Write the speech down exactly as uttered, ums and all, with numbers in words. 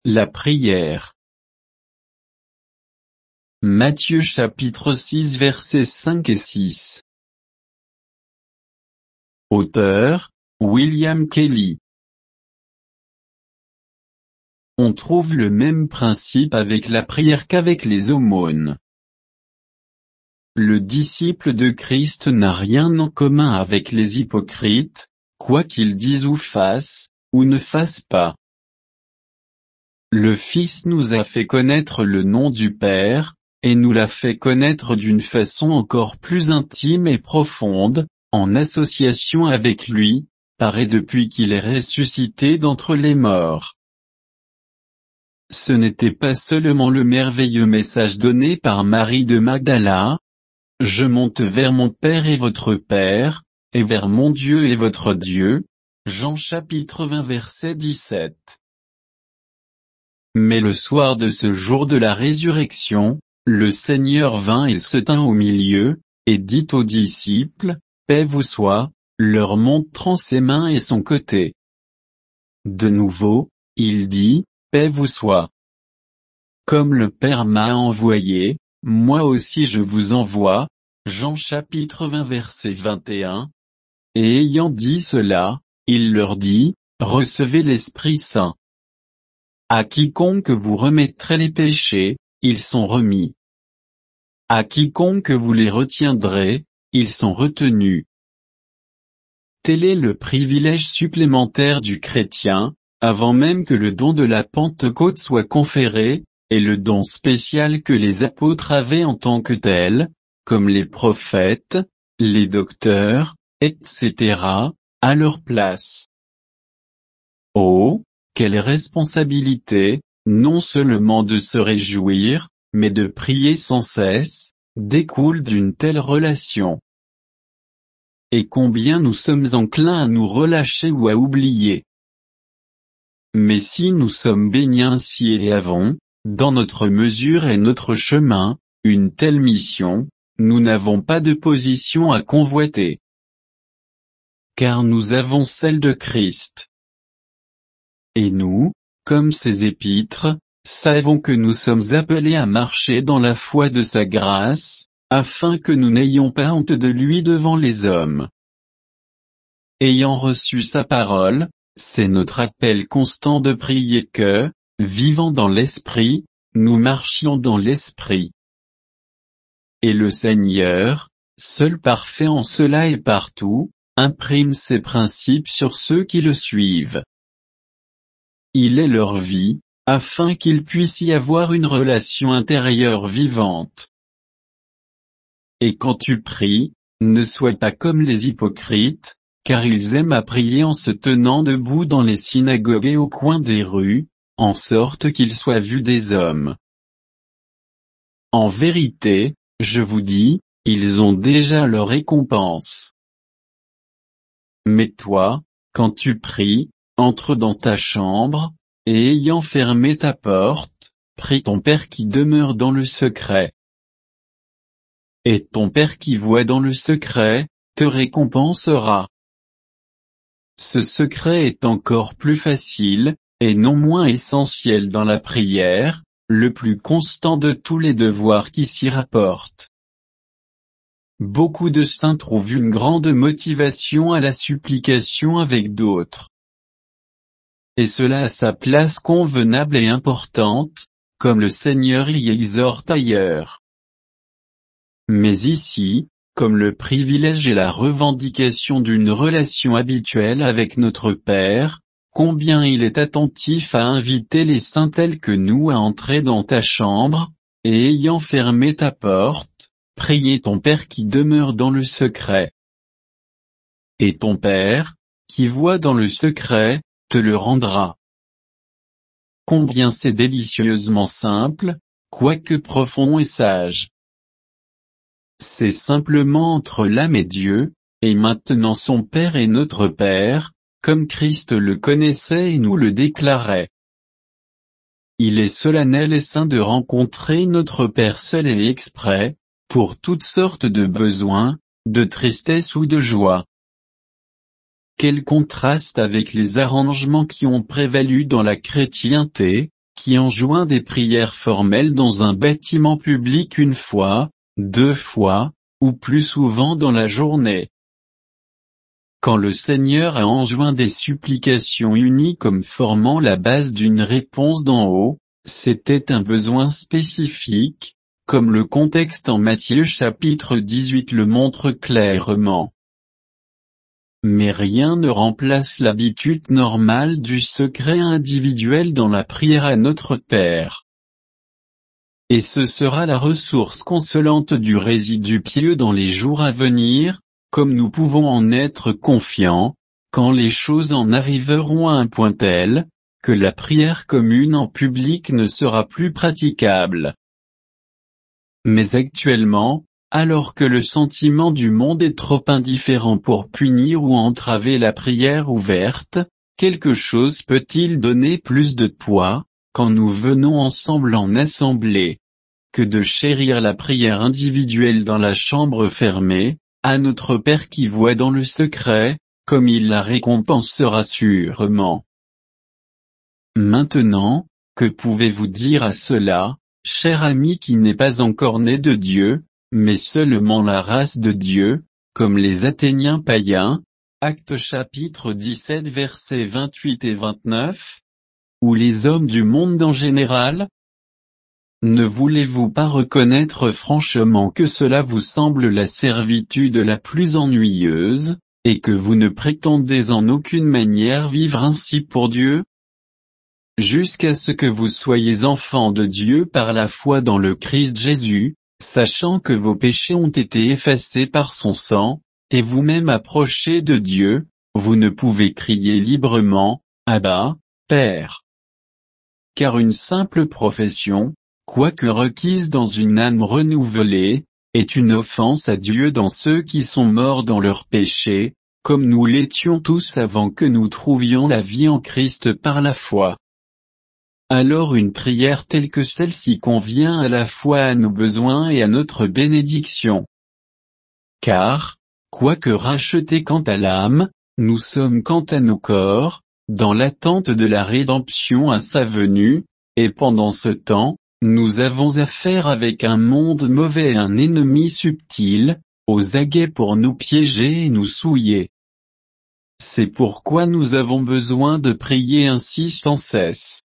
La prière. Matthieu chapitre six versets cinq et six. Auteur, William Kelly. On trouve le même principe avec la prière qu'avec les aumônes. Le disciple de Christ n'a rien en commun avec les hypocrites, quoi qu'ils disent ou fassent, ou ne fassent pas. Le Fils nous a fait connaître le nom du Père, et nous l'a fait connaître d'une façon encore plus intime et profonde, en association avec lui, par et depuis qu'il est ressuscité d'entre les morts. Ce n'était pas seulement le merveilleux message donné par Marie de Magdala, « Je monte vers mon Père et votre Père, et vers mon Dieu et votre Dieu », Jean chapitre vingt verset dix-sept. Mais le soir de ce jour de la résurrection, le Seigneur vint et se tint au milieu, et dit aux disciples, « Paix vous soit », leur montrant ses mains et son côté. De nouveau, il dit, « Paix vous soit. Comme le Père m'a envoyé, moi aussi je vous envoie », Jean chapitre vingt verset vingt et un. Et ayant dit cela, il leur dit, « Recevez l'Esprit Saint. À quiconque vous remettrez les péchés, ils sont remis. À quiconque vous les retiendrez, ils sont retenus. » Tel est le privilège supplémentaire du chrétien, avant même que le don de la Pentecôte soit conféré, et le don spécial que les apôtres avaient en tant que tels, comme les prophètes, les docteurs, et cetera, à leur place. Oh, quelle responsabilité, non seulement de se réjouir, mais de prier sans cesse, découle d'une telle relation. Et combien nous sommes enclins à nous relâcher ou à oublier. Mais si nous sommes bénis ainsi et avons, dans notre mesure et notre chemin, une telle mission, nous n'avons pas de position à convoiter. Car nous avons celle de Christ. Et nous, comme ses épîtres, savons que nous sommes appelés à marcher dans la foi de sa grâce, afin que nous n'ayons pas honte de lui devant les hommes. Ayant reçu sa parole, c'est notre appel constant de prier que, vivant dans l'Esprit, nous marchions dans l'Esprit. Et le Seigneur, seul parfait en cela et partout, imprime ses principes sur ceux qui le suivent. Il est leur vie, afin qu'il puisse y avoir une relation intérieure vivante. Et quand tu pries, ne sois pas comme les hypocrites, car ils aiment à prier en se tenant debout dans les synagogues et au coin des rues, en sorte qu'ils soient vus des hommes. En vérité, je vous dis, ils ont déjà leur récompense. Mais toi, quand tu pries, entre dans ta chambre, et ayant fermé ta porte, prie ton Père qui demeure dans le secret. Et ton Père qui voit dans le secret, te récompensera. Ce secret est encore plus facile, et non moins essentiel dans la prière, le plus constant de tous les devoirs qui s'y rapportent. Beaucoup de saints trouvent une grande motivation à la supplication avec d'autres. Et cela a sa place convenable et importante, comme le Seigneur y exhorte ailleurs. Mais ici, comme le privilège et la revendication d'une relation habituelle avec notre Père, combien il est attentif à inviter les saints tels que nous à entrer dans ta chambre, et ayant fermé ta porte, prier ton Père qui demeure dans le secret. Et ton Père, qui voit dans le secret, te le rendra. Combien c'est délicieusement simple, quoique profond et sage. C'est simplement entre l'âme et Dieu, et maintenant son Père est notre Père, comme Christ le connaissait et nous le déclarait. Il est solennel et saint de rencontrer notre Père seul et exprès, pour toutes sortes de besoins, de tristesse ou de joie. Quel contraste avec les arrangements qui ont prévalu dans la chrétienté, qui enjoint des prières formelles dans un bâtiment public une fois, deux fois, ou plus souvent dans la journée. Quand le Seigneur a enjoint des supplications unies comme formant la base d'une réponse d'en haut, c'était un besoin spécifique, comme le contexte en Matthieu chapitre dix-huit le montre clairement. Mais rien ne remplace l'habitude normale du secret individuel dans la prière à notre Père. Et ce sera la ressource consolante du résidu pieux dans les jours à venir, comme nous pouvons en être confiants, quand les choses en arriveront à un point tel, que la prière commune en public ne sera plus praticable. Mais actuellement, alors que le sentiment du monde est trop indifférent pour punir ou entraver la prière ouverte, quelque chose peut-il donner plus de poids, quand nous venons ensemble en assemblée, que de chérir la prière individuelle dans la chambre fermée, à notre Père qui voit dans le secret, comme il la récompensera sûrement. Maintenant, que pouvez-vous dire à cela, cher ami qui n'est pas encore né de Dieu, mais seulement la race de Dieu, comme les Athéniens païens, Actes chapitre dix-sept versets vingt-huit et vingt-neuf, ou les hommes du monde en général? Ne voulez-vous pas reconnaître franchement que cela vous semble la servitude la plus ennuyeuse, et que vous ne prétendez en aucune manière vivre ainsi pour Dieu? Jusqu'à ce que vous soyez enfants de Dieu par la foi dans le Christ Jésus, sachant que vos péchés ont été effacés par son sang, et vous-même approchez de Dieu, vous ne pouvez crier librement, « Abba, Père ». Car une simple profession, quoique requise dans une âme renouvelée, est une offense à Dieu dans ceux qui sont morts dans leurs péchés, comme nous l'étions tous avant que nous trouvions la vie en Christ par la foi. Alors une prière telle que celle-ci convient à la fois à nos besoins et à notre bénédiction. Car, quoique rachetés quant à l'âme, nous sommes quant à nos corps, dans l'attente de la rédemption à sa venue, et pendant ce temps, nous avons affaire avec un monde mauvais et un ennemi subtil, aux aguets pour nous piéger et nous souiller. C'est pourquoi nous avons besoin de prier ainsi sans cesse.